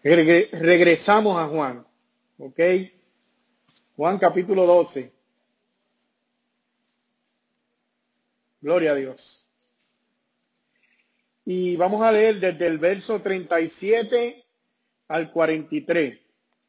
Regresamos a Juan, ¿ok? Juan capítulo 12. Gloria a Dios. Y vamos a leer desde el verso 37 al 43.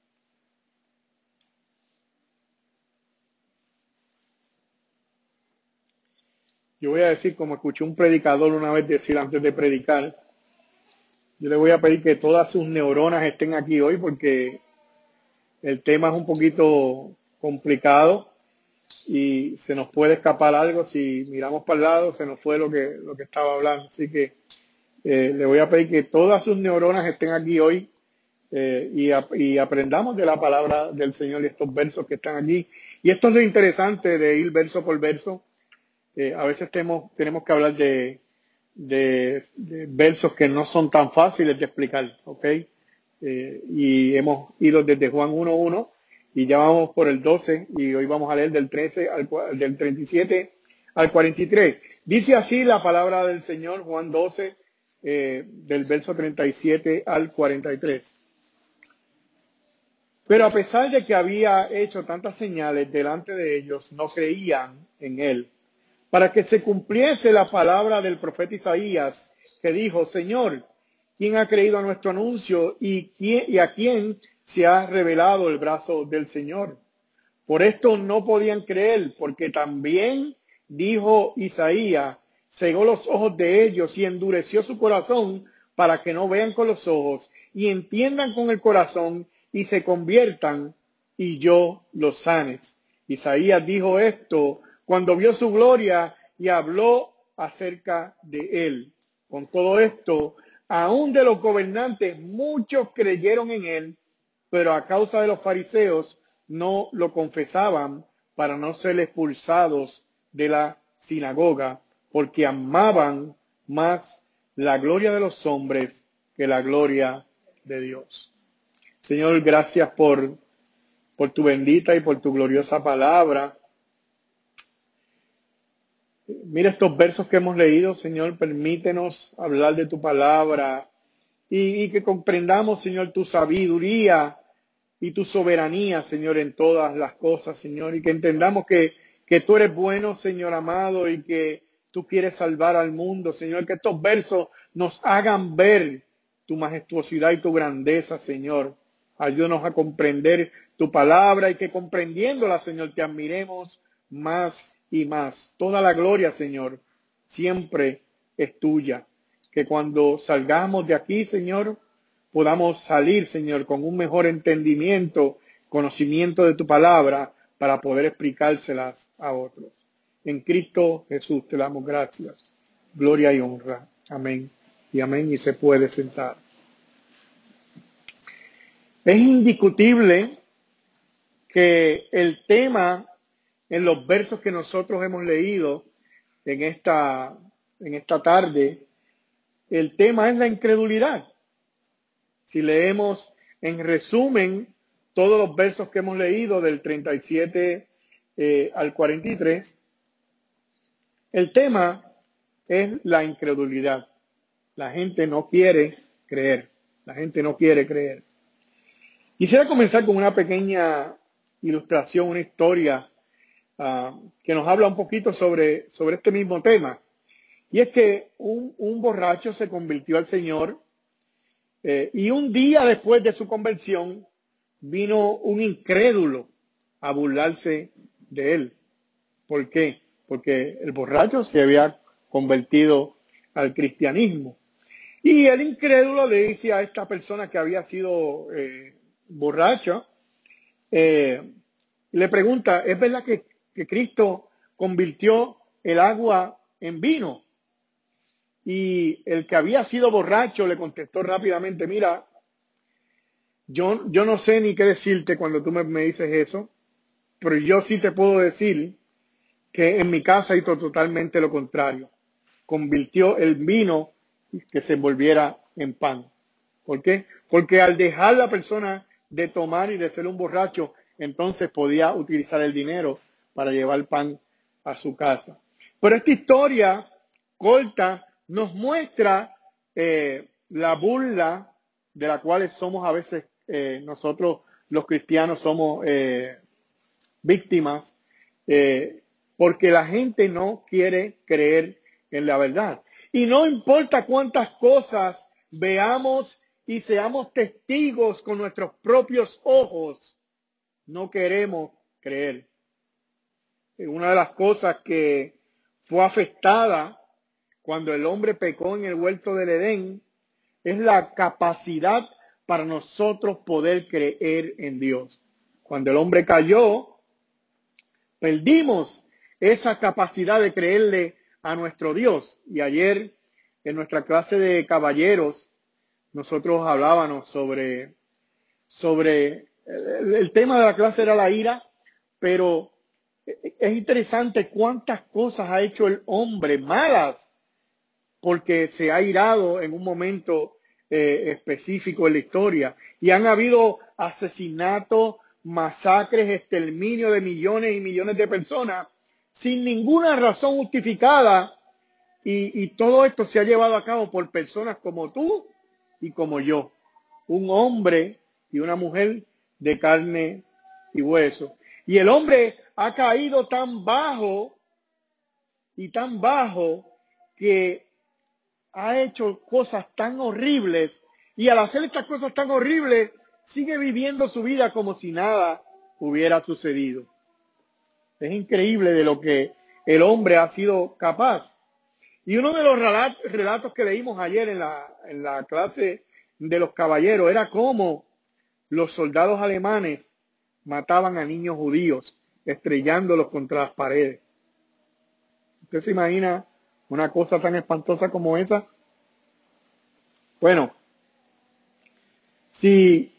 Yo voy a decir, como escuché un predicador una vez decir antes de predicar, yo le voy a pedir que todas sus neuronas estén aquí hoy porque el tema es un poquito complicado y se nos puede escapar algo. Si miramos para el lado, se nos fue lo que estaba hablando. Así que le voy a pedir que todas sus neuronas estén aquí hoy y aprendamos de la palabra del Señor y estos versos que están aquí. Y esto es lo interesante de ir verso por verso. A veces tenemos que hablar de versos que no son tan fáciles de explicar, ¿ok? Y hemos ido desde Juan 1:1 y ya vamos por el 12 y hoy vamos a leer del 37 al 43. Dice así la palabra del Señor, Juan 12, del verso 37 al 43. Pero a pesar de que había hecho tantas señales delante de ellos, no creían en él. Para que se cumpliese la palabra del profeta Isaías, que dijo: Señor, ¿quién ha creído a nuestro anuncio y a quién se ha revelado el brazo del Señor? Por esto no podían creer, porque también dijo Isaías: cegó los ojos de ellos y endureció su corazón para que no vean con los ojos y entiendan con el corazón y se conviertan y yo los sane. Isaías dijo esto cuando vio su gloria y habló acerca de él. Con todo esto, aún de los gobernantes, muchos creyeron en él, pero a causa de los fariseos no lo confesaban para no ser expulsados de la sinagoga, porque amaban más la gloria de los hombres que la gloria de Dios. Señor, gracias por tu bendita y por tu gloriosa palabra. Mira estos versos que hemos leído, Señor, permítenos hablar de tu palabra y que comprendamos, Señor, tu sabiduría y tu soberanía, Señor, en todas las cosas, Señor, y que entendamos que tú eres bueno, Señor amado, y que tú quieres salvar al mundo, Señor, que estos versos nos hagan ver tu majestuosidad y tu grandeza, Señor. Ayúdanos a comprender tu palabra y que comprendiéndola, Señor, te admiremos más y más. Toda la gloria, Señor, siempre es tuya. Que cuando salgamos de aquí, Señor, podamos salir, Señor, con un mejor entendimiento, conocimiento de tu palabra para poder explicárselas a otros. En Cristo Jesús te damos gracias, gloria y honra. Amén y amén. Y se puede sentar. Es indiscutible que el tema en los versos que nosotros hemos leído en esta tarde, el tema es la incredulidad. Si leemos en resumen todos los versos que hemos leído del 37 al 43, el tema es la incredulidad. La gente no quiere creer. La gente no quiere creer. Quisiera comenzar con una pequeña ilustración, una historia que nos habla un poquito sobre este mismo tema. Y es que un borracho se convirtió al Señor y un día después de su conversión vino un incrédulo a burlarse de él. ¿Por qué? Porque el borracho se había convertido al cristianismo. Y el incrédulo le dice a esta persona que había sido borracha, le pregunta: ¿es verdad que Cristo convirtió el agua en vino? Y el que había sido borracho le contestó rápidamente: mira, yo no sé ni qué decirte cuando tú me dices eso, pero yo sí te puedo decir que en mi casa hizo totalmente lo contrario. Convirtió el vino que se volviera en pan. ¿Por qué? Porque al dejar la persona de tomar y de ser un borracho, entonces podía utilizar el dinero para llevar pan a su casa. Pero esta historia corta nos muestra la burla de la cual somos a veces nosotros los cristianos somos víctimas, porque la gente no quiere creer en la verdad. Y no importa cuántas cosas veamos y seamos testigos con nuestros propios ojos, no queremos creer. Una de las cosas que fue afectada cuando el hombre pecó en el huerto del Edén es la capacidad para nosotros poder creer en Dios. Cuando el hombre cayó, perdimos esa capacidad de creerle a nuestro Dios. Y ayer en nuestra clase de caballeros nosotros hablábamos sobre el tema de la clase era la ira, pero es interesante cuántas cosas ha hecho el hombre malas porque se ha irado en un momento específico en la historia. Y han habido asesinatos, masacres, exterminio de millones y millones de personas sin ninguna razón justificada. Y todo esto se ha llevado a cabo por personas como tú y como yo. Un hombre y una mujer de carne y hueso. Y el hombre ha caído tan bajo que ha hecho cosas tan horribles, y al hacer estas cosas tan horribles sigue viviendo su vida como si nada hubiera sucedido. Es increíble de lo que el hombre ha sido capaz. Y uno de los relatos que leímos ayer en la clase de los caballeros era cómo los soldados alemanes mataban a niños judíos, estrellándolos contra las paredes. ¿Usted se imagina una cosa tan espantosa como esa? Bueno, si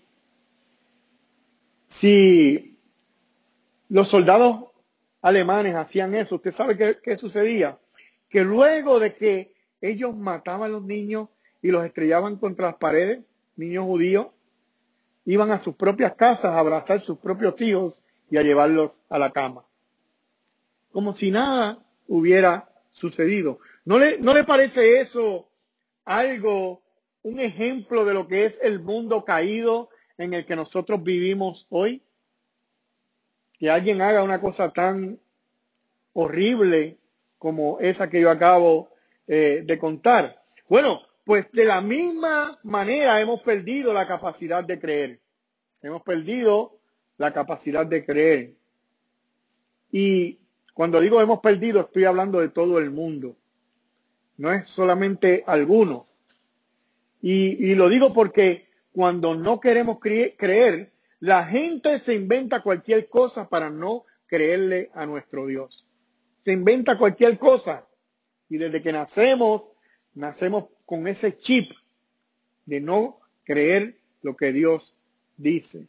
los soldados alemanes hacían eso, ¿usted sabe qué sucedía? Que luego de que ellos mataban a los niños y los estrellaban contra las paredes, niños judíos, iban a sus propias casas a abrazar a sus propios hijos y a llevarlos a la cama. Como si nada hubiera sucedido. ¿No le parece eso algo, un ejemplo de lo que es el mundo caído en el que nosotros vivimos hoy? Que alguien haga una cosa tan horrible como esa que yo acabo de contar. Bueno, pues de la misma manera hemos perdido la capacidad de creer. Hemos perdido la capacidad de creer. Y cuando digo hemos perdido, estoy hablando de todo el mundo. No es solamente algunos. Y lo digo porque cuando no queremos creer, la gente se inventa cualquier cosa para no creerle a nuestro Dios. Se inventa cualquier cosa. Y desde que nacemos con ese chip de no creer lo que Dios dice.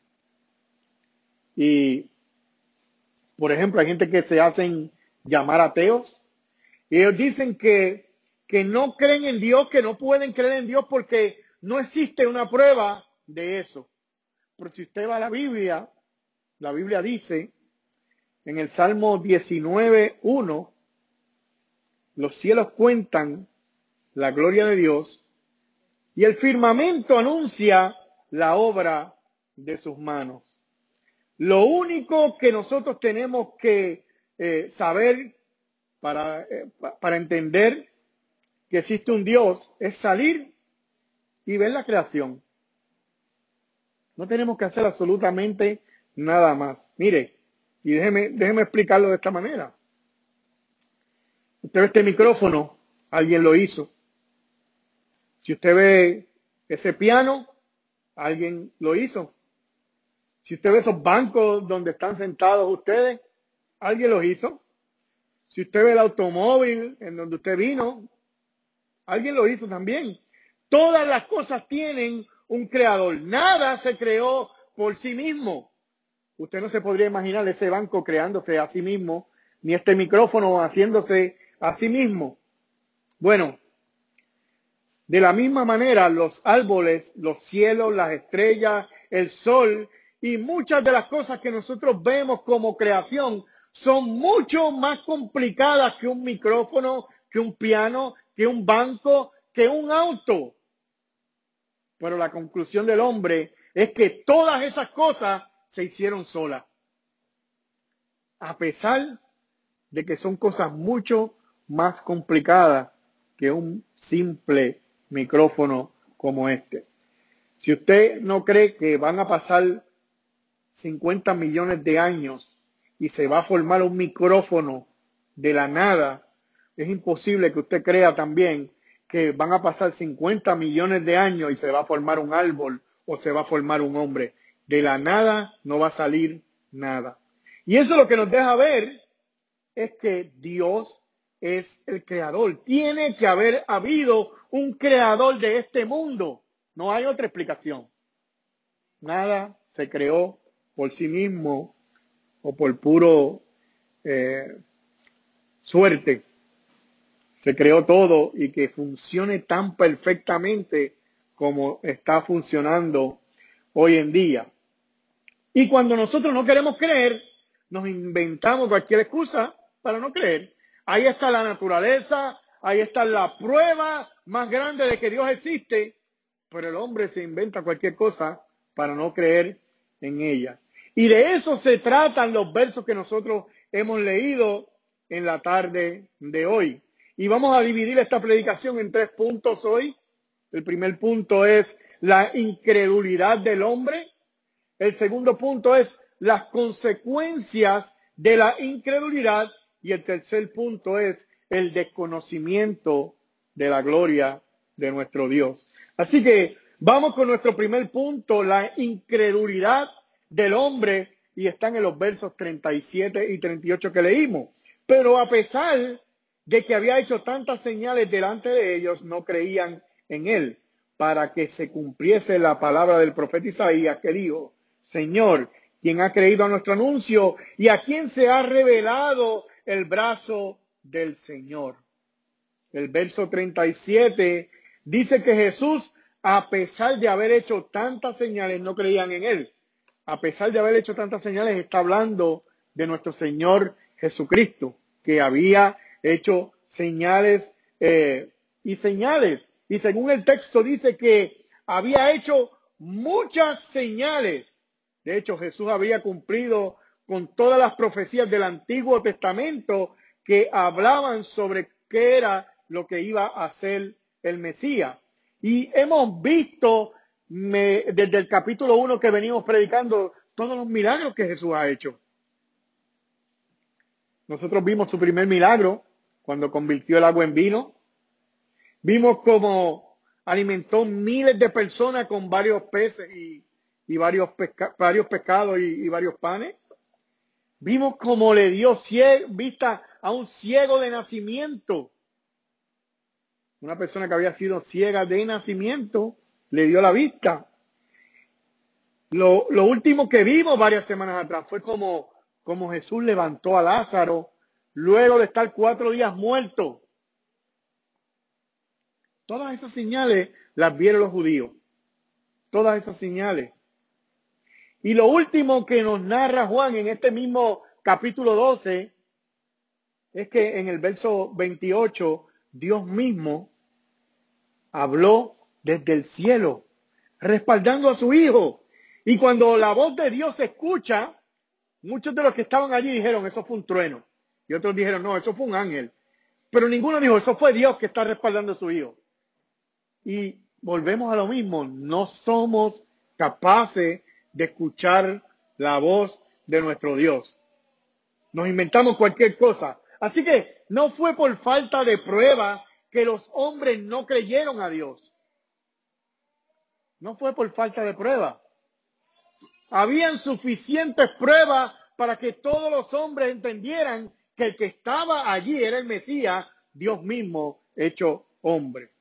Y, por ejemplo, hay gente que se hacen llamar ateos. Y ellos dicen que no creen en Dios, que no pueden creer en Dios porque no existe una prueba de eso. Pero si usted va a la Biblia dice en el Salmo 19:1, los cielos cuentan la gloria de Dios y el firmamento anuncia la obra de sus manos. Lo único que nosotros tenemos que saber para entender que existe un Dios es salir y ver la creación. No tenemos que hacer absolutamente nada más. Mire, y déjeme explicarlo de esta manera. Usted ve este micrófono, alguien lo hizo. Si usted ve ese piano, alguien lo hizo. Si usted ve esos bancos donde están sentados ustedes, alguien los hizo. Si usted ve el automóvil en donde usted vino, alguien lo hizo también. Todas las cosas tienen un creador. Nada se creó por sí mismo. Usted no se podría imaginar ese banco creándose a sí mismo, ni este micrófono haciéndose a sí mismo. Bueno, de la misma manera, los árboles, los cielos, las estrellas, el sol y muchas de las cosas que nosotros vemos como creación son mucho más complicadas que un micrófono, que un piano, que un banco, que un auto. Pero la conclusión del hombre es que todas esas cosas se hicieron solas. A pesar de que son cosas mucho más complicadas que un simple micrófono como este. Si usted no cree que van a pasar 50 millones de años y se va a formar un micrófono de la nada, es imposible que usted crea también que van a pasar 50 millones de años y se va a formar un árbol o se va a formar un hombre. De la nada no va a salir nada. Y eso lo que nos deja ver es que Dios es el creador. Tiene que haber habido un creador de este mundo. No hay otra explicación. Nada se creó por sí mismo o por puro suerte. Se creó todo y que funcione tan perfectamente como está funcionando hoy en día. Y cuando nosotros no queremos creer, nos inventamos cualquier excusa para no creer. Ahí está la naturaleza, ahí está la prueba más grande de que Dios existe, pero el hombre se inventa cualquier cosa para no creer en ella. Y de eso se tratan los versos que nosotros hemos leído en la tarde de hoy. Y vamos a dividir esta predicación en 3 puntos hoy. El primer punto es la incredulidad del hombre. El segundo punto es las consecuencias de la incredulidad. Y el tercer punto es el desconocimiento de la gloria de nuestro Dios. Así que vamos con nuestro primer punto, la incredulidad del hombre, y están en los versos 37 y 38 que leímos. Pero a pesar de que había hecho tantas señales delante de ellos, no creían en él, para que se cumpliese la palabra del profeta Isaías que dijo: Señor, ¿quién ha creído a nuestro anuncio y a quién se ha revelado el brazo del Señor? El verso 37 dice que Jesús, a pesar de haber hecho tantas señales, no creían en él. A pesar de haber hecho tantas señales, está hablando de nuestro Señor Jesucristo, que había hecho señales y señales. Y según el texto dice que había hecho muchas señales. De hecho, Jesús había cumplido con todas las profecías del Antiguo Testamento que hablaban sobre qué era lo que iba a hacer el Mesías. Y hemos visto desde el capítulo 1 que venimos predicando todos los milagros que Jesús ha hecho. Nosotros vimos su primer milagro cuando convirtió el agua en vino. Vimos cómo alimentó miles de personas con varios peces y varios pescados y varios panes. Vimos cómo le dio vista a un ciego de nacimiento. Una persona que había sido ciega de nacimiento le dio la vista. Lo último que vimos varias semanas atrás fue como Jesús levantó a Lázaro luego de estar 4 días muerto. Todas esas señales las vieron los judíos. Todas esas señales. Y lo último que nos narra Juan en este mismo capítulo 12 es que en el verso 28 Dios mismo habló desde el cielo, respaldando a su Hijo. Y cuando la voz de Dios se escucha, muchos de los que estaban allí dijeron: eso fue un trueno. Y otros dijeron: no, eso fue un ángel. Pero ninguno dijo: eso fue Dios que está respaldando a su Hijo. Y volvemos a lo mismo, no somos capaces de escuchar la voz de nuestro Dios. Nos inventamos cualquier cosa. Así que no fue por falta de prueba que los hombres no creyeron a Dios. No fue por falta de prueba. Habían suficientes pruebas para que todos los hombres entendieran que el que estaba allí era el Mesías, Dios mismo hecho hombre.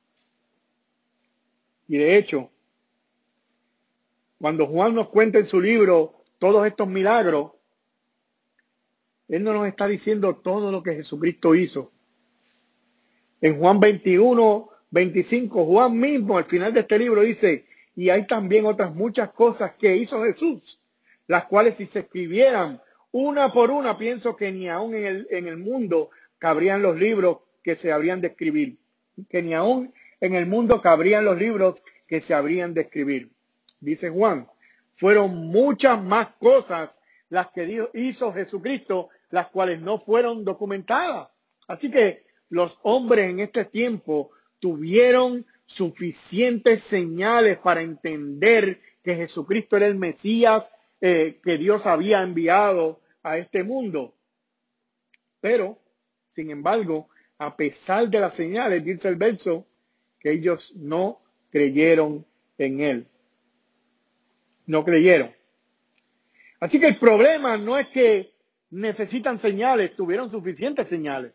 Y de hecho, cuando Juan nos cuenta en su libro todos estos milagros, él no nos está diciendo todo lo que Jesucristo hizo. En Juan 21, 25, Juan mismo al final de este libro dice: y hay también otras muchas cosas que hizo Jesús, las cuales si se escribieran una por una, pienso que ni aún en el mundo cabrían los libros que se habrían de escribir. Que ni aún en el mundo cabrían los libros que se habrían de escribir. Dice Juan, fueron muchas más cosas las que hizo Jesucristo, las cuales no fueron documentadas. Así que los hombres en este tiempo tuvieron suficientes señales para entender que Jesucristo era el Mesías que Dios había enviado a este mundo. Pero, sin embargo, a pesar de las señales, dice el verso, que ellos no creyeron en él. No creyeron. Así que el problema no es que necesitan señales, tuvieron suficientes señales.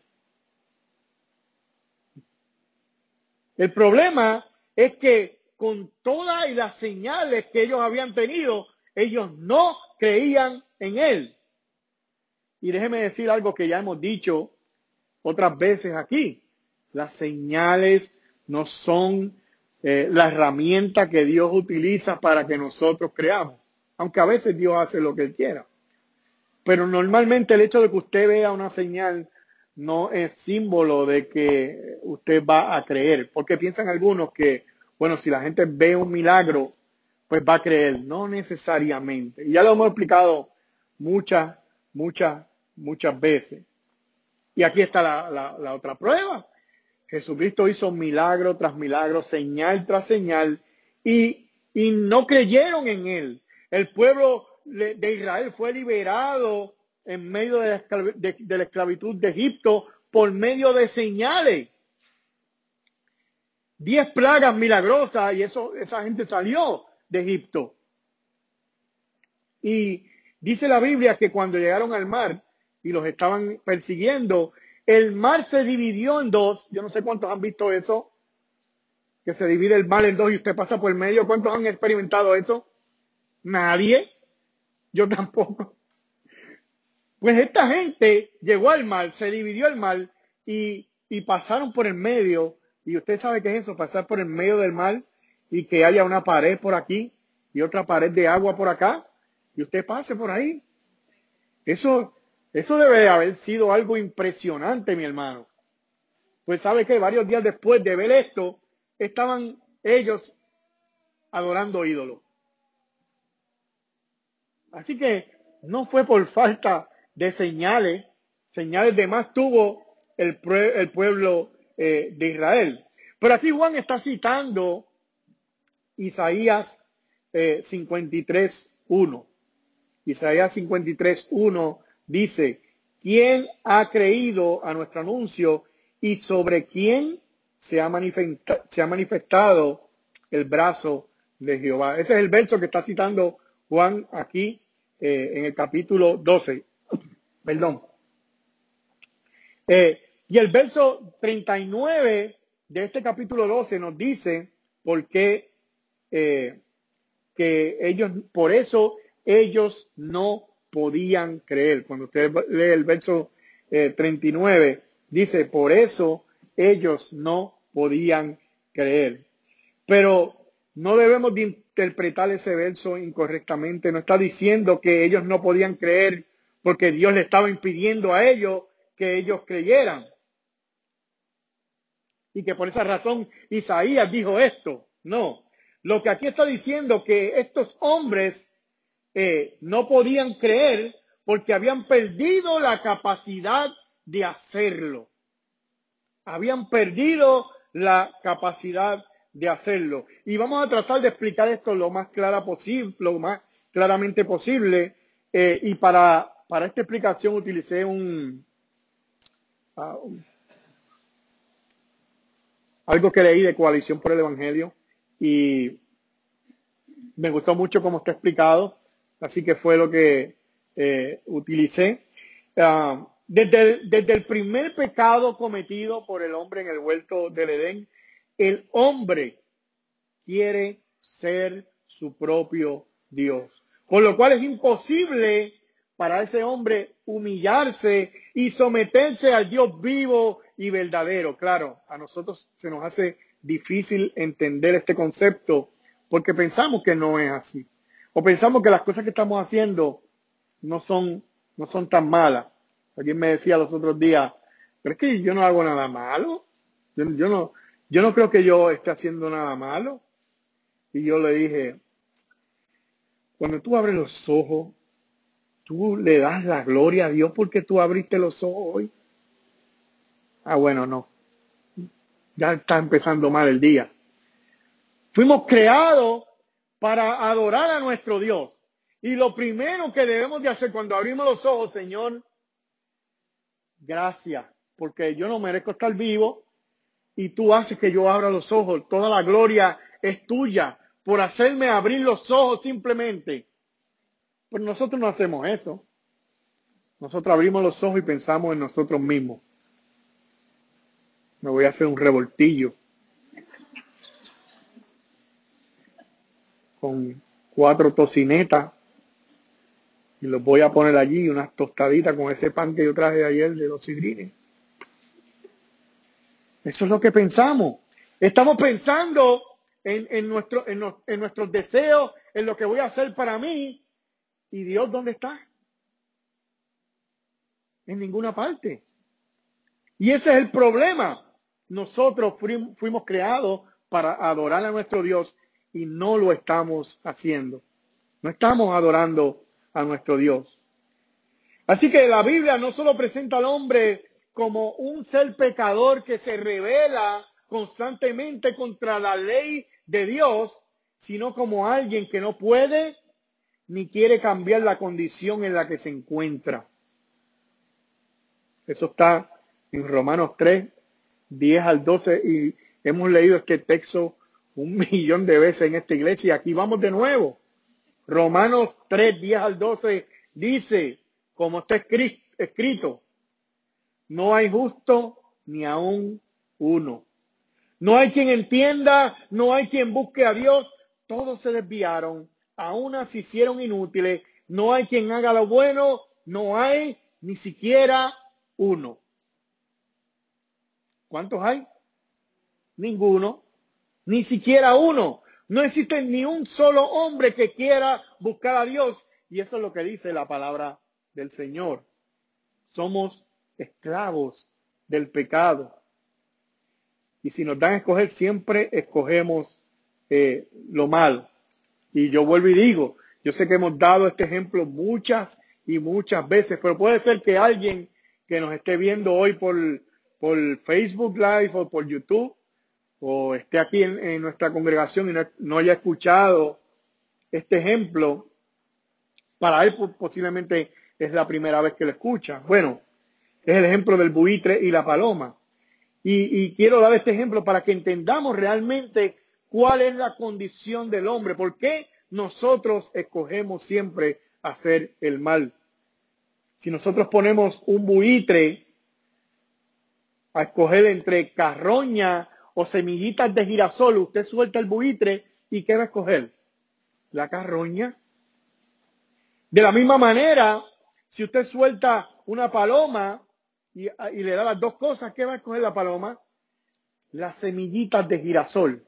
El problema es que con todas las señales que ellos habían tenido, ellos no creían en él. Y déjeme decir algo que ya hemos dicho otras veces aquí. Las señales no son la herramienta que Dios utiliza para que nosotros creamos. Aunque a veces Dios hace lo que Él quiera. Pero normalmente el hecho de que usted vea una señal no es símbolo de que usted va a creer. Porque piensan algunos que, bueno, si la gente ve un milagro, pues va a creer. No necesariamente. Y ya lo hemos explicado muchas veces. Y aquí está la otra prueba. Jesucristo hizo milagro tras milagro, señal tras señal, y no creyeron en él. El pueblo de Israel fue liberado en medio de la esclavitud de Egipto por medio de señales. 10 plagas milagrosas y esa gente salió de Egipto. Y dice la Biblia que cuando llegaron al mar y los estaban persiguiendo, el mar se dividió en dos. Yo no sé cuántos han visto eso, que se divide el mar en dos y usted pasa por el medio. ¿Cuántos han experimentado eso? Nadie. Yo tampoco. Pues esta gente llegó al mar, se dividió el mar y pasaron por el medio. Y usted sabe qué es eso, pasar por el medio del mar y que haya una pared por aquí y otra pared de agua por acá y usted pase por ahí. Eso debe haber sido algo impresionante, mi hermano. Pues sabe que varios días después de ver esto, estaban ellos adorando ídolos. Así que no fue por falta de señales de más tuvo el pueblo de Israel. Pero aquí Juan está citando Isaías 53:1. Isaías 53:1 dice, ¿quién ha creído a nuestro anuncio y sobre quién se ha manifestado el brazo de Jehová? Ese es el verso que está citando Juan aquí en el capítulo 12. Perdón. Y el verso 39 de este capítulo 12 nos dice por qué que ellos, por eso ellos no podían creer. Cuando usted lee el verso 39, dice, por eso ellos no podían creer. Pero no debemos de interpretar ese verso incorrectamente. No está diciendo que ellos no podían creer porque Dios le estaba impidiendo a ellos que ellos creyeran. Y que por esa razón Isaías dijo esto. No. Lo que aquí está diciendo que estos hombres no podían creer porque habían perdido la capacidad de hacerlo. Habían perdido la capacidad de hacerlo. Y vamos a tratar de explicar esto lo más claramente posible. Y para esta explicación utilicé algo que leí de Coalición por el Evangelio y me gustó mucho cómo está explicado, así que fue lo que utilicé. Desde el primer pecado cometido por el hombre en el huerto del Edén, el hombre quiere ser su propio Dios. Por lo cual es imposible para ese hombre humillarse y someterse al Dios vivo y verdadero. Claro, a nosotros se nos hace difícil entender este concepto porque pensamos que no es así. O pensamos que las cosas que estamos haciendo no son tan malas. Alguien me decía los otros días, pero es que yo no hago nada malo. Yo no creo que yo esté haciendo nada malo. Y yo le dije, cuando tú abres los ojos, tú le das la gloria a Dios porque tú abriste los ojos hoy. Ah, bueno, no. Ya está empezando mal el día. Fuimos creados para adorar a nuestro Dios. Y lo primero que debemos de hacer cuando abrimos los ojos, Señor, gracias, porque yo no merezco estar vivo y tú haces que yo abra los ojos. Toda la gloria es tuya por hacerme abrir los ojos simplemente. Pero nosotros no hacemos eso. Nosotros abrimos los ojos y pensamos en nosotros mismos. Me voy a hacer un revoltillo con 4 tocinetas y los voy a poner allí, unas tostaditas con ese pan que yo traje ayer de los sidrines. Eso es lo que pensamos. Estamos pensando en nuestros deseos, en lo que voy a hacer para mí. ¿Y Dios dónde está? En ninguna parte. Y ese es el problema. Nosotros fuimos creados para adorar a nuestro Dios y no lo estamos haciendo. No estamos adorando a nuestro Dios. Así que la Biblia no solo presenta al hombre como un ser pecador que se rebela constantemente contra la ley de Dios, sino como alguien que no puede ni quiere cambiar la condición en la que se encuentra. Eso está en Romanos 3, 10 al 12, y hemos leído este texto 1.000.000 de veces en esta iglesia, y aquí vamos de nuevo. Romanos 3, 10 al 12 dice, como está escrito, no hay justo ni aún uno. No hay quien entienda, no hay quien busque a Dios. Todos se desviaron, a unas se hicieron inútiles. No hay quien haga lo bueno, no hay ni siquiera uno. ¿Cuántos hay? Ninguno, ni siquiera uno. No existe ni un solo hombre que quiera buscar a Dios. Y eso es lo que dice la palabra del Señor. Somos esclavos del pecado. Y si nos dan a escoger, siempre escogemos lo malo. Y yo vuelvo y digo, yo sé que hemos dado este ejemplo muchas y muchas veces, pero puede ser que alguien que nos esté viendo hoy por Facebook Live o por YouTube, o esté aquí en nuestra congregación y no haya escuchado este ejemplo, para él posiblemente es la primera vez que lo escucha. Bueno, es el ejemplo del buitre y la paloma. Y quiero dar este ejemplo para que entendamos realmente cuál es la condición del hombre. ¿Por qué nosotros escogemos siempre hacer el mal? Si nosotros ponemos un buitre a escoger entre carroña o semillitas de girasol, usted suelta el buitre y ¿qué va a escoger? La carroña. De la misma manera, si usted suelta una paloma y le da las dos cosas, ¿qué va a escoger la paloma? Las semillitas de girasol.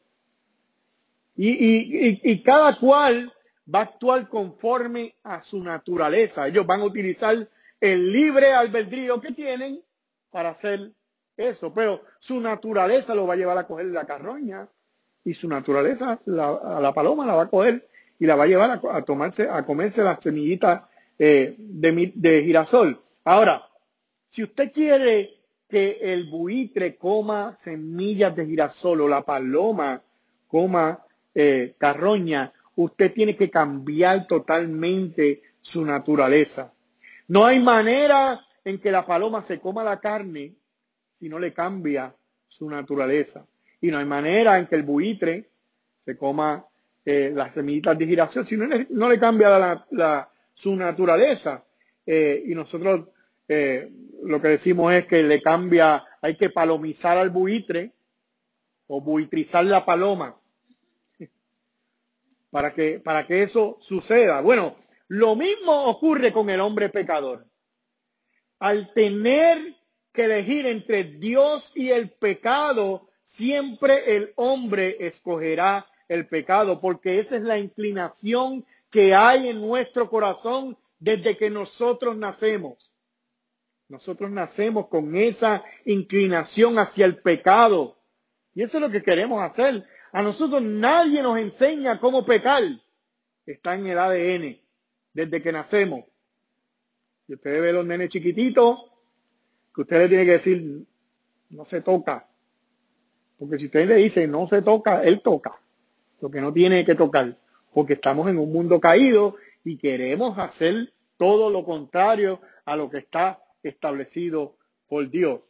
Y cada cual va a actuar conforme a su naturaleza. Ellos van a utilizar el libre albedrío que tienen para hacer eso. Pero su naturaleza lo va a llevar a coger la carroña. Y su naturaleza, a la paloma la va a coger y la va a llevar a comerse las semillitas de girasol. Ahora, si usted quiere que el buitre coma semillas de girasol o la paloma coma carroña, usted tiene que cambiar totalmente su naturaleza. No hay manera en que la paloma se coma la carne si no le cambia su naturaleza. Y no hay manera en que el buitre se coma las semillitas de girasol si no le cambia su naturaleza. Y nosotros lo que decimos es que le cambia, hay que palomizar al buitre o buitrizar la paloma para que eso suceda. Bueno, lo mismo ocurre con el hombre pecador. Al tener que elegir entre Dios y el pecado, siempre el hombre escogerá el pecado, porque esa es la inclinación que hay en nuestro corazón desde que nosotros nacemos. Nosotros nacemos con esa inclinación hacia el pecado. Y eso es lo que queremos hacer. A nosotros nadie nos enseña cómo pecar. Está en el ADN, desde que nacemos. Y usted ve a los nenes chiquititos, que usted le tiene que decir, no se toca. Porque si usted le dice, no se toca, él toca. Lo que no tiene que tocar. Porque estamos en un mundo caído y queremos hacer todo lo contrario a lo que está establecido por Dios.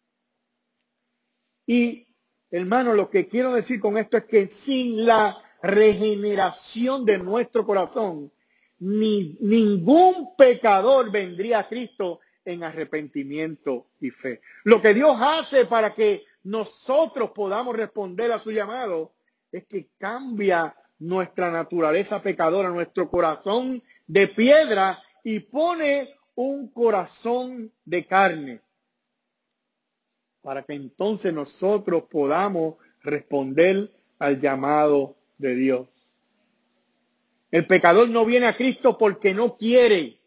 Y, hermano, lo que quiero decir con esto es que sin la regeneración de nuestro corazón, ningún pecador vendría a Cristo en arrepentimiento y fe. Lo que Dios hace para que nosotros podamos responder a su llamado es que cambia nuestra naturaleza pecadora, nuestro corazón de piedra, y pone un corazón de carne, para que entonces nosotros podamos responder al llamado de Dios. El pecador no viene a Cristo porque no quiere.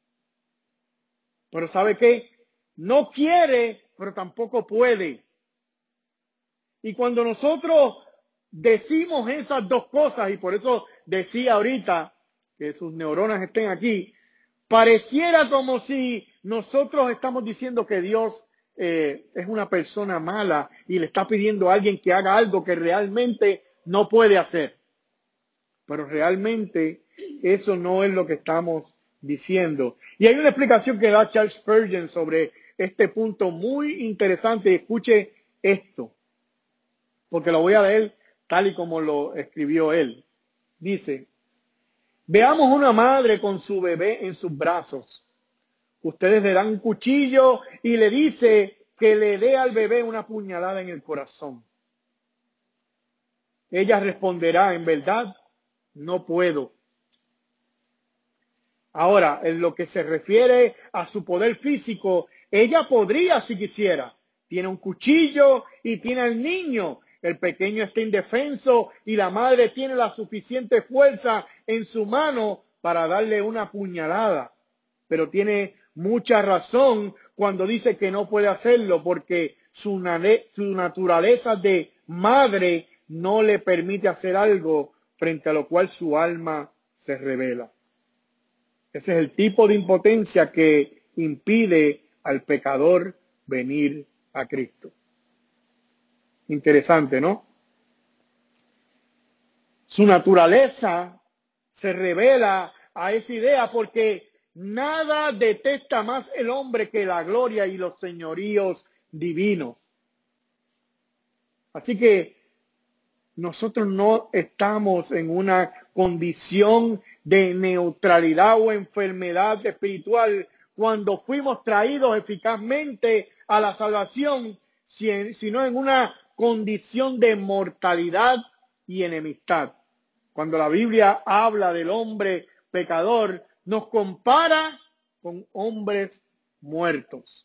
Pero ¿sabe qué? No quiere, pero tampoco puede. Y cuando nosotros decimos esas dos cosas, y por eso decía ahorita que sus neuronas estén aquí, pareciera como si nosotros estamos diciendo que Dios es una persona mala y le está pidiendo a alguien que haga algo que realmente no puede hacer. Pero realmente eso no es lo que estamos diciendo. Y hay una explicación que da Charles Spurgeon sobre este punto muy interesante. Escuche esto, porque lo voy a leer tal y como lo escribió él. Dice, veamos una madre con su bebé en sus brazos. Ustedes le dan un cuchillo y le dice que le dé al bebé una puñalada en el corazón. Ella responderá, en verdad, no puedo. Ahora, en lo que se refiere a su poder físico, ella podría si quisiera. Tiene un cuchillo y tiene al niño. El pequeño está indefenso y la madre tiene la suficiente fuerza en su mano para darle una puñalada. Pero tiene mucha razón cuando dice que no puede hacerlo, porque su naturaleza de madre no le permite hacer algo frente a lo cual su alma se revela. Ese es el tipo de impotencia que impide al pecador venir a Cristo. Interesante, ¿no? Su naturaleza se revela a esa idea porque nada detesta más el hombre que la gloria y los señoríos divinos. Así que nosotros no estamos en una condición de neutralidad o enfermedad espiritual cuando fuimos traídos eficazmente a la salvación, sino en una condición de mortalidad y enemistad. Cuando la Biblia habla del hombre pecador, nos compara con hombres muertos.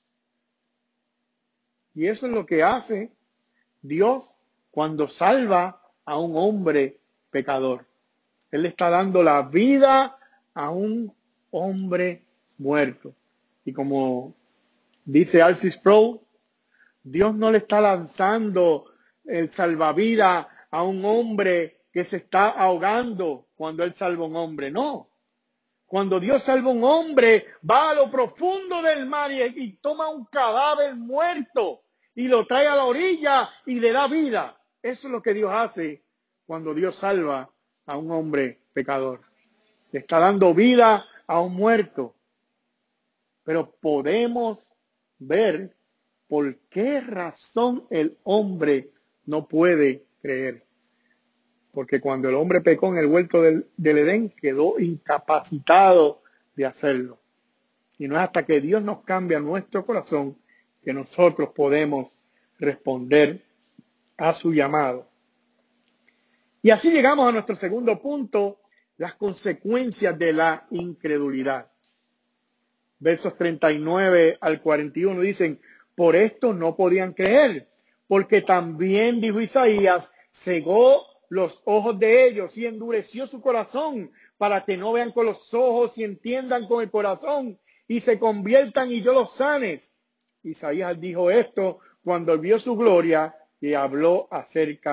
Y eso es lo que hace Dios cuando salva a un hombre pecador. Él le está dando la vida a un hombre muerto. Y como dice R.C. Sproul, Dios no le está lanzando el salvavidas a un hombre que se está ahogando cuando Él salva a un hombre. No. Cuando Dios salva a un hombre, va a lo profundo del mar y toma un cadáver muerto y lo trae a la orilla y le da vida. Eso es lo que Dios hace cuando Dios salva a un hombre pecador. Le está dando vida a un muerto. Pero podemos ver por qué razón el hombre no puede creer. Porque cuando el hombre pecó en el huerto del Edén, quedó incapacitado de hacerlo. Y no es hasta que Dios nos cambia nuestro corazón que nosotros podemos responder a su llamado. Y así llegamos a nuestro segundo punto, las consecuencias de la incredulidad. Versos 39 al 41 dicen, por esto no podían creer, porque también, dijo Isaías, cegó los ojos de ellos y endureció su corazón para que no vean con los ojos y entiendan con el corazón y se conviertan y yo los sanes. Isaías dijo esto cuando vio su gloria y habló acerca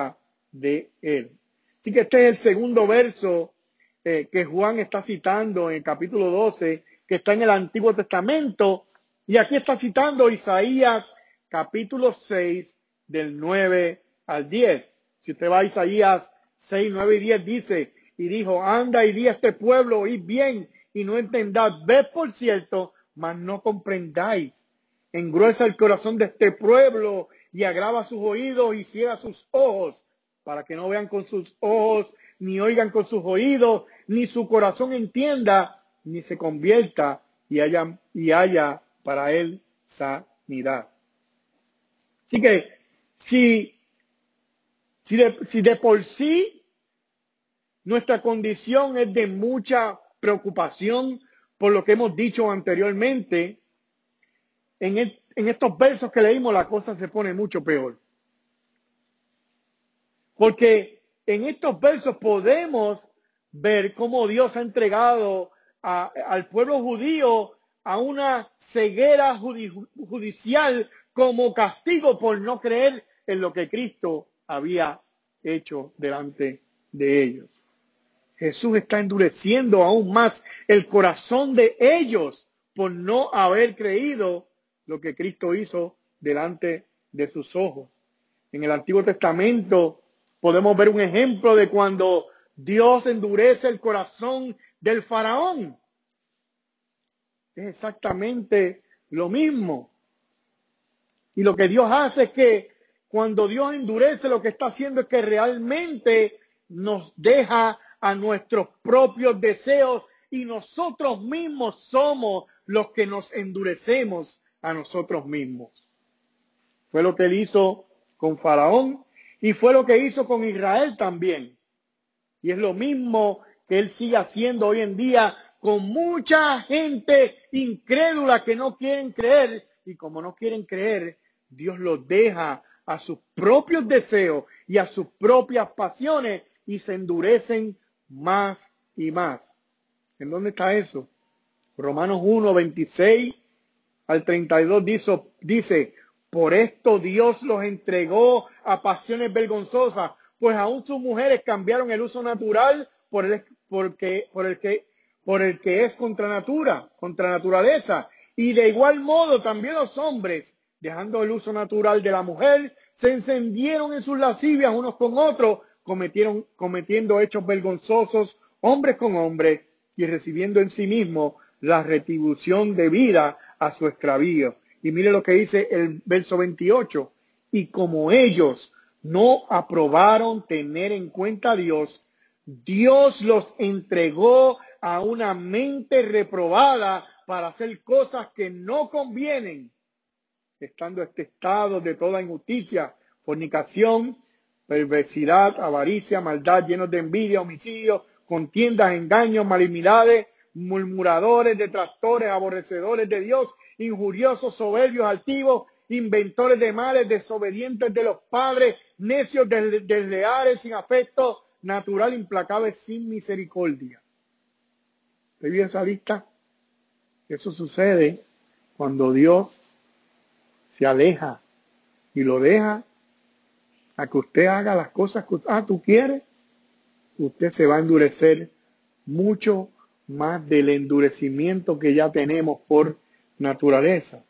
de él. Así que este es el segundo verso que Juan está citando en el capítulo 12, que está en el Antiguo Testamento, y aquí está citando Isaías capítulo 6 del 9 al 10. Si usted va a Isaías 6, 9 y 10, dice, y dijo, anda y di a este pueblo, oíd bien y no entendad, ved por cierto, mas no comprendáis. Engruesa el corazón de este pueblo y agrava sus oídos y ciega sus ojos, para que no vean con sus ojos, ni oigan con sus oídos, ni su corazón entienda, ni se convierta y haya para él sanidad. Así que si de por sí nuestra condición es de mucha preocupación por lo que hemos dicho anteriormente, en estos versos que leímos la cosa se pone mucho peor. Porque en estos versos podemos ver cómo Dios ha entregado al pueblo judío a una ceguera judicial como castigo por no creer en lo que Cristo había hecho delante de ellos. Jesús está endureciendo aún más el corazón de ellos por no haber creído lo que Cristo hizo delante de sus ojos. En el Antiguo Testamento podemos ver un ejemplo de cuando Dios endurece el corazón del faraón. Es exactamente lo mismo. Y lo que Dios hace es que cuando Dios endurece, lo que está haciendo es que realmente nos deja a nuestros propios deseos y nosotros mismos somos los que nos endurecemos a nosotros mismos. Fue lo que él hizo con Faraón y fue lo que hizo con Israel también. Y es lo mismo que él sigue haciendo hoy en día con mucha gente incrédula que no quieren creer. Y como no quieren creer, Dios los deja a sus propios deseos y a sus propias pasiones y se endurecen más y más. ¿En dónde está eso? Romanos 1, 26 al 32 dice, por esto Dios los entregó a pasiones vergonzosas, pues aún sus mujeres cambiaron el uso natural por el que es contra naturaleza. Y de igual modo también los hombres, dejando el uso natural de la mujer, se encendieron en sus lascivias unos con otros, cometiendo hechos vergonzosos, hombres con hombres, y recibiendo en sí mismos la retribución debida a su extravío. Y mire lo que dice el verso 28. Y como ellos no aprobaron tener en cuenta a Dios, Dios los entregó a una mente reprobada para hacer cosas que no convienen, estando este estado de toda injusticia, fornicación, perversidad, avaricia, maldad, llenos de envidia, homicidios, contiendas, engaños, malignidades, murmuradores, detractores, aborrecedores de Dios, injuriosos, soberbios, altivos, inventores de males, desobedientes de los padres, necios, desleales, sin afecto natural, implacables, sin misericordia. ¿Usted vio esa lista? Eso sucede cuando Dios se aleja y lo deja a que usted haga las cosas que tú quieres, usted se va a endurecer mucho más del endurecimiento que ya tenemos por naturaleza.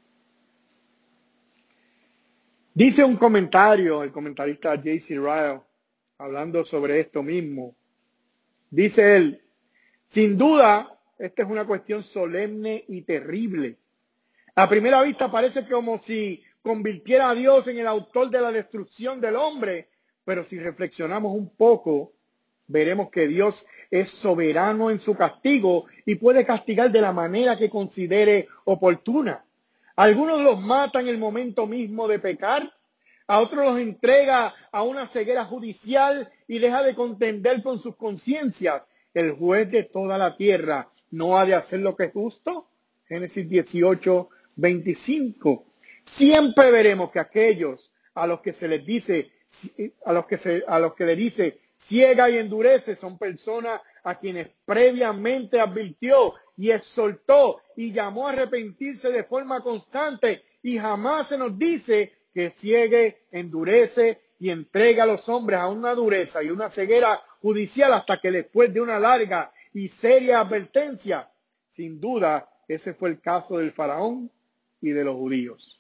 Dice un comentario, el comentarista J.C. Ryle, hablando sobre esto mismo. Dice él, sin duda, esta es una cuestión solemne y terrible. A primera vista parece como si convirtiera a Dios en el autor de la destrucción del hombre, pero si reflexionamos un poco, veremos que Dios es soberano en su castigo y puede castigar de la manera que considere oportuna. Algunos los mata en el momento mismo de pecar, a otros los entrega a una ceguera judicial y deja de contender con sus conciencias. El juez de toda la tierra no ha de hacer lo que es justo. Génesis 18, 25. Siempre veremos que aquellos a los que se les dice, a los que le dice ciega y endurece, son personas a quienes previamente advirtió y exhortó y llamó a arrepentirse de forma constante, y jamás se nos dice que ciegue, endurece y entrega a los hombres a una dureza y una ceguera judicial hasta que después de una larga y seria advertencia, sin duda, ese fue el caso del faraón y de los judíos.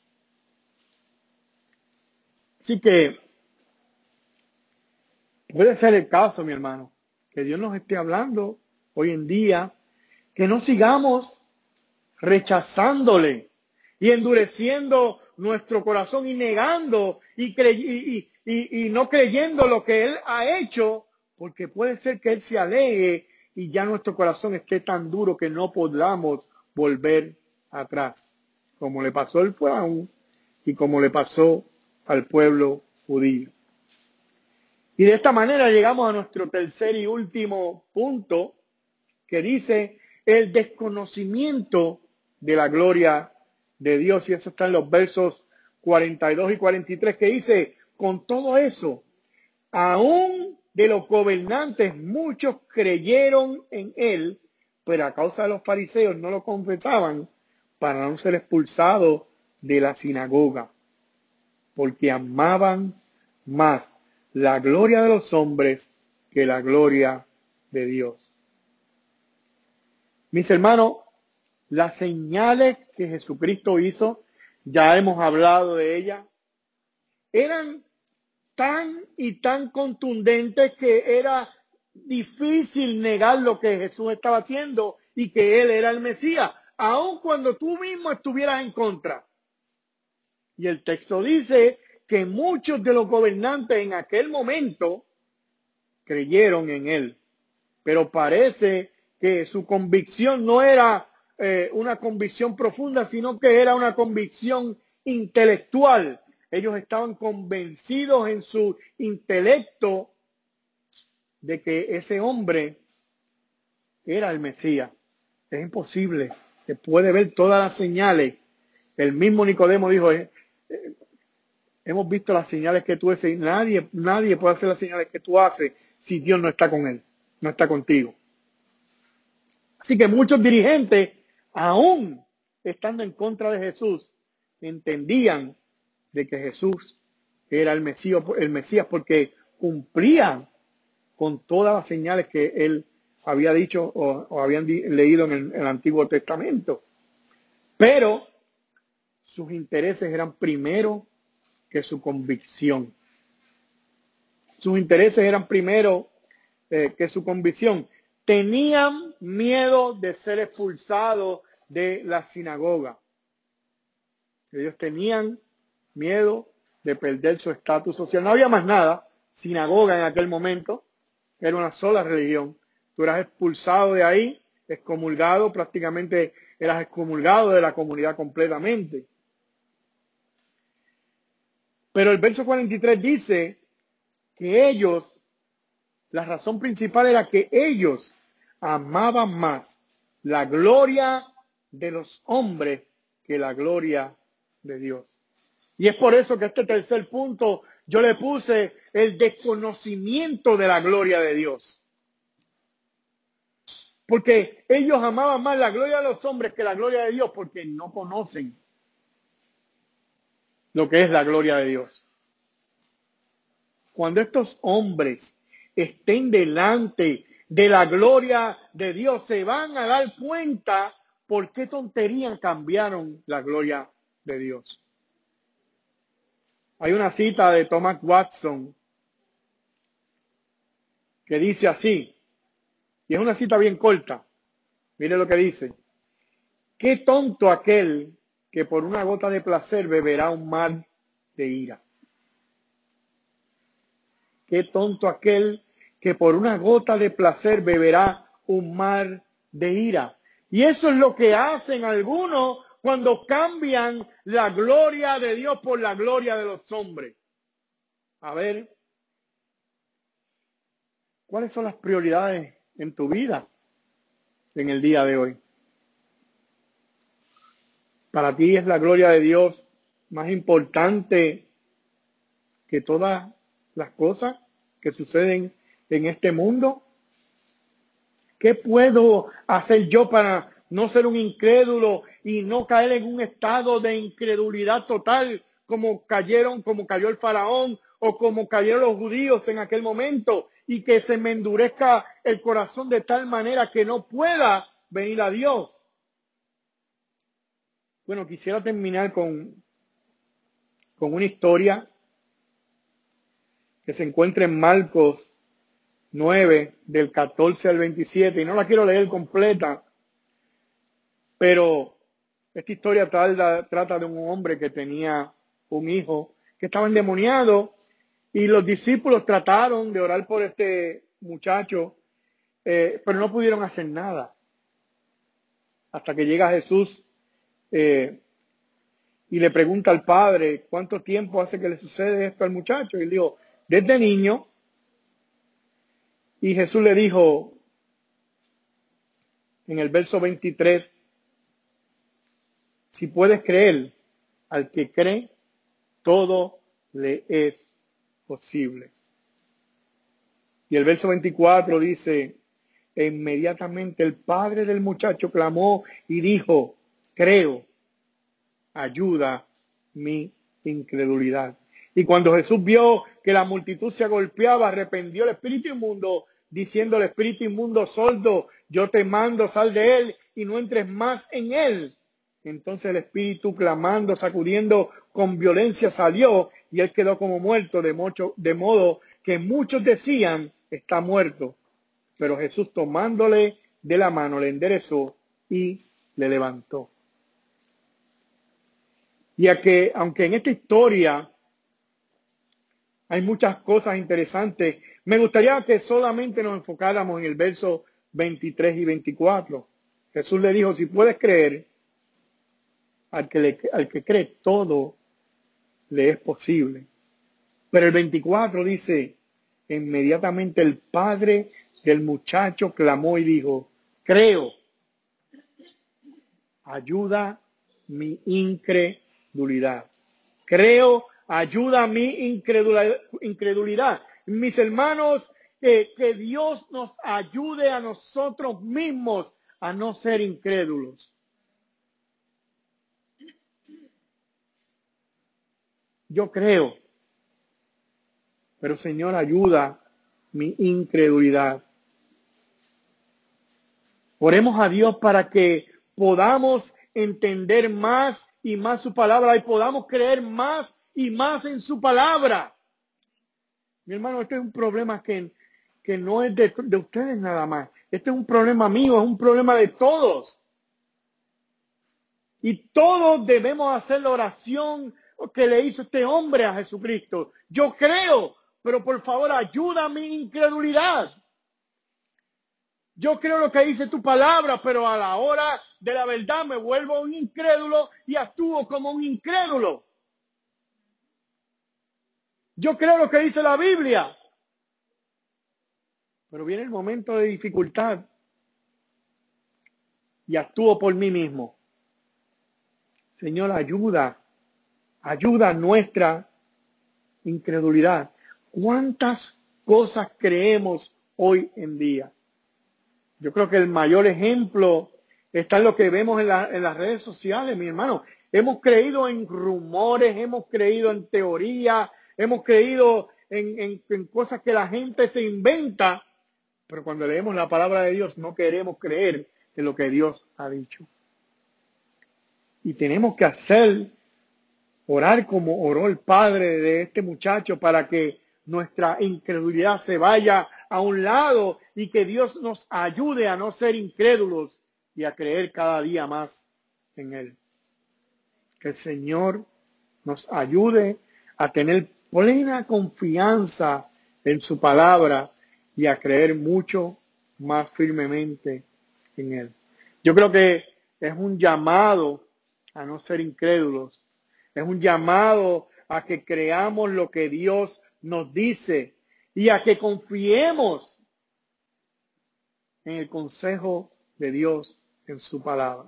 Así que puede ser el caso, mi hermano, que Dios nos esté hablando hoy en día, que no sigamos rechazándole y endureciendo nuestro corazón y negando y no creyendo lo que Él ha hecho, porque puede ser que Él se aleje y ya nuestro corazón esté tan duro que no podamos volver atrás, como le pasó al faraón y como le pasó al pueblo judío. Y de esta manera llegamos a nuestro tercer y último punto, que dice el desconocimiento de la gloria de Dios. Y eso está en los versos 42 y 43, que dice, con todo eso, aún de los gobernantes muchos creyeron en él, pero a causa de los fariseos no lo confesaban para no ser expulsados de la sinagoga, porque amaban más la gloria de los hombres que la gloria de Dios. Mis hermanos, las señales que Jesucristo hizo, ya hemos hablado de ellas, eran tan y tan contundentes que era difícil negar lo que Jesús estaba haciendo y que Él era el Mesías, aun cuando tú mismo estuvieras en contra. Y el texto dice que muchos de los gobernantes en aquel momento creyeron en Él, pero parece que su convicción no era una convicción profunda, sino que era una convicción intelectual. Ellos estaban convencidos en su intelecto de que ese hombre era el Mesías. Es imposible, se puede ver todas las señales. El mismo Nicodemo dijo, hemos visto las señales que tú haces. Nadie puede hacer las señales que tú haces si Dios no está con él, no está contigo. Así que muchos dirigentes, aún estando en contra de Jesús, entendían de que Jesús era el Mesías porque cumplían con todas las señales que él había dicho o habían leído en el Antiguo Testamento. Pero sus intereses eran primero que su convicción. Sus intereses eran primero que su convicción. Tenían miedo de ser expulsados de la sinagoga. Ellos tenían miedo de perder su estatus social. No había más nada. Sinagoga en aquel momento era una sola religión. Tú eras expulsado de ahí, excomulgado, prácticamente eras excomulgado de la comunidad completamente. Pero el verso 43 dice que ellos, la razón principal era que ellos amaban más la gloria de los hombres que la gloria de Dios. Y es por eso que este tercer punto yo le puse el desconocimiento de la gloria de Dios. Porque ellos amaban más la gloria de los hombres que la gloria de Dios porque no conocen lo que es la gloria de Dios. Cuando estos hombres estén delante de la gloria de Dios, se van a dar cuenta por qué tonterías cambiaron la gloria de Dios. Hay una cita de Thomas Watson que dice así, y es una cita bien corta. Mire lo que dice. Qué tonto aquel que por una gota de placer beberá un mar de ira. Qué tonto aquel que por una gota de placer beberá un mar de ira. Y eso es lo que hacen algunos cuando cambian la gloria de Dios por la gloria de los hombres. A ver, ¿cuáles son las prioridades en tu vida en el día de hoy? Para ti es la gloria de Dios más importante que todas las cosas que suceden en este mundo. ¿Qué puedo hacer yo para no ser un incrédulo y no caer en un estado de incredulidad total como cayó el faraón o como cayeron los judíos en aquel momento, y que se me endurezca el corazón de tal manera que no pueda venir a Dios. Bueno, quisiera terminar con una historia que se encuentra en Marcos 9, del 14 al 27, y no la quiero leer completa, pero esta historia trata de un hombre que tenía un hijo que estaba endemoniado, y los discípulos trataron de orar por este muchacho, pero no pudieron hacer nada. Hasta que llega Jesús y le pregunta al padre, ¿cuánto tiempo hace que le sucede esto al muchacho? Y él dijo, desde niño. Y Jesús le dijo en el verso 23, si puedes creer, al que cree, todo le es posible. Y el verso 24 dice, e inmediatamente el padre del muchacho clamó y dijo, creo, ayuda mi incredulidad. Y cuando Jesús vio que la multitud se agolpeaba, arrepintió el espíritu inmundo, diciendo al espíritu inmundo, sordo, yo te mando, sal de él y no entres más en él. Entonces el espíritu, clamando, sacudiendo con violencia, salió, y él quedó como muerto, de modo que muchos decían, está muerto. Pero Jesús, tomándole de la mano, le enderezó y le levantó. Y aunque en esta historia hay muchas cosas interesantes, me gustaría que solamente nos enfocáramos en el verso 23 y 24. Jesús le dijo, si puedes creer, al que cree, todo le es posible. Pero el 24 dice, inmediatamente el padre del muchacho clamó y dijo, creo, ayuda mi incredulidad. Creo, ayuda mi incredulidad. Mis hermanos, que Dios nos ayude a nosotros mismos a no ser incrédulos. Yo creo, pero Señor, ayuda mi incredulidad. Oremos a Dios para que podamos entender más y más su palabra y podamos creer más y más en su palabra. Mi hermano, este es un problema que no es de ustedes nada más. Este es un problema mío, es un problema de todos. Y todos debemos hacer la oración que le hizo este hombre a Jesucristo. Yo creo, pero por favor ayuda a mi incredulidad. Yo creo lo que dice tu palabra, pero a la hora de la verdad me vuelvo un incrédulo y actúo como un incrédulo. Yo creo lo que dice la Biblia, pero viene el momento de dificultad y actúo por mí mismo. Señor, ayuda nuestra incredulidad. ¿Cuántas cosas creemos hoy en día? Yo creo que el mayor ejemplo está en lo que vemos en las redes sociales, mi hermano. Hemos creído en rumores, hemos creído en teorías, hemos creído en cosas que la gente se inventa, pero cuando leemos la palabra de Dios no queremos creer en lo que Dios ha dicho. Y tenemos que orar como oró el padre de este muchacho para que nuestra incredulidad se vaya a un lado y que Dios nos ayude a no ser incrédulos y a creer cada día más en Él. Que el Señor nos ayude a tener plena confianza en su palabra y a creer mucho más firmemente en Él. Yo creo que es un llamado a no ser incrédulos. Es un llamado a que creamos lo que Dios nos dice y a que confiemos en el consejo de Dios en su palabra.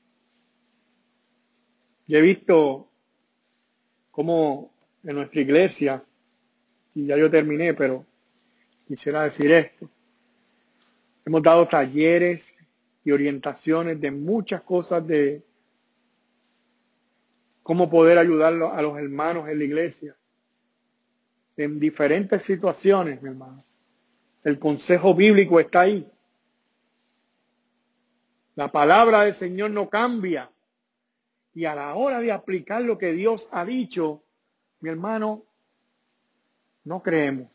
Yo he visto cómo en nuestra iglesia, y ya yo terminé, pero quisiera decir esto, hemos dado talleres y orientaciones de muchas cosas de cómo poder ayudar a los hermanos en la iglesia. en diferentes situaciones, mi hermano. El consejo bíblico está ahí. La palabra del Señor no cambia. Y a la hora de aplicar lo que Dios ha dicho, mi hermano, no creemos.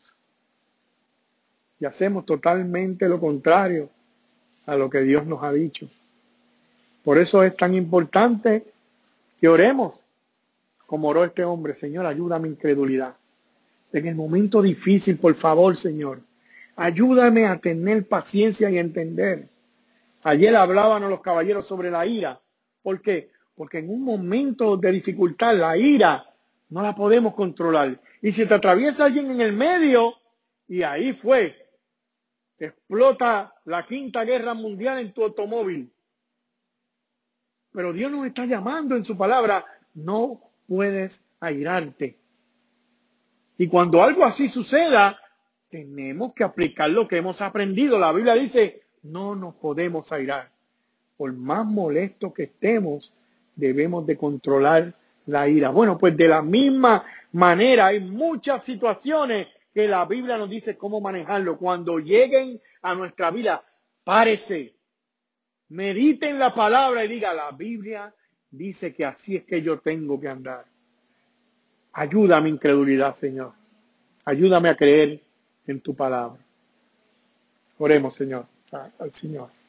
Y hacemos totalmente lo contrario a lo que Dios nos ha dicho. Por eso es tan importante que oremos como oró este hombre. Señor, ayuda a mi incredulidad. En el momento difícil, por favor, Señor, ayúdame a tener paciencia y entender. Ayer hablaban los caballeros sobre la ira. ¿Por qué? Porque en un momento de dificultad, la ira no la podemos controlar. Y si te atraviesa alguien en el medio, y ahí fue, explota la Quinta Guerra Mundial en tu automóvil. Pero Dios nos está llamando en su palabra, no puedes airarte. Y cuando algo así suceda, tenemos que aplicar lo que hemos aprendido. La Biblia dice, no nos podemos airar. Por más molesto que estemos, debemos de controlar la ira. Bueno, pues de la misma manera hay muchas situaciones que la Biblia nos dice cómo manejarlo. Cuando lleguen a nuestra vida, párese, medite en la palabra y diga, la Biblia dice que así es que yo tengo que andar. Ayuda a mi incredulidad, Señor. Ayúdame a creer en tu palabra. Oremos, Señor, al Señor.